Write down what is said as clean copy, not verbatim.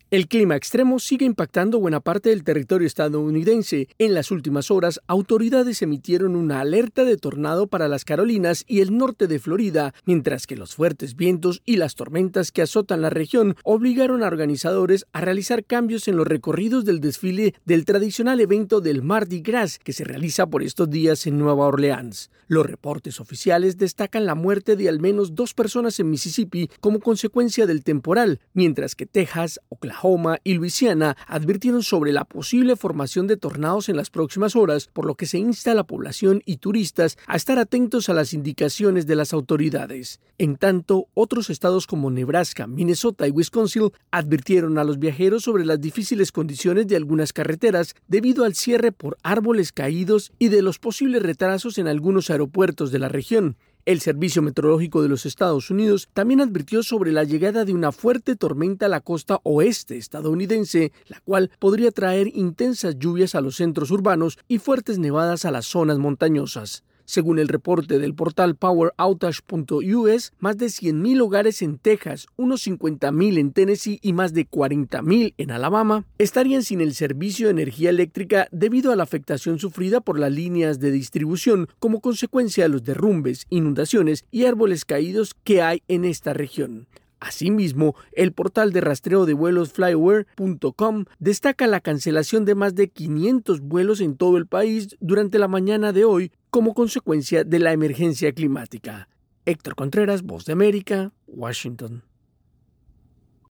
El clima extremo sigue impactando buena parte del territorio estadounidense. En las últimas horas, autoridades emitieron una alerta de tornado para las Carolinas y el norte de Florida, mientras que los fuertes vientos y las tormentas que azotan la región obligaron a organizadores a realizar cambios en los recorridos del desfile del tradicional evento del Mardi Gras que se realiza por estos días en Nueva Orleans. Los reportes oficiales destacan la muerte de al menos 2 personas en Mississippi como consecuencia del temporal, mientras que Texas, Oklahoma y Luisiana advirtieron sobre la posible formación de tornados en las próximas horas, por lo que se insta a la población y turistas a estar atentos a las indicaciones de las autoridades. En tanto, otros estados como Nebraska, Minnesota y Wisconsin advirtieron a los viajeros sobre las difíciles condiciones de algunas carreteras debido al cierre por árboles caídos y de los posibles retrasos en algunos aeropuertos de la región. El Servicio Meteorológico de los Estados Unidos también advirtió sobre la llegada de una fuerte tormenta a la costa oeste estadounidense, la cual podría traer intensas lluvias a los centros urbanos y fuertes nevadas a las zonas montañosas. Según el reporte del portal poweroutage.us, más de 100.000 hogares en Texas, unos 50.000 en Tennessee y más de 40.000 en Alabama estarían sin el servicio de energía eléctrica debido a la afectación sufrida por las líneas de distribución como consecuencia de los derrumbes, inundaciones y árboles caídos que hay en esta región. Asimismo, el portal de rastreo de vuelos Flyware.com destaca la cancelación de más de 500 vuelos en todo el país durante la mañana de hoy como consecuencia de la emergencia climática. Héctor Contreras, Voz de América, Washington.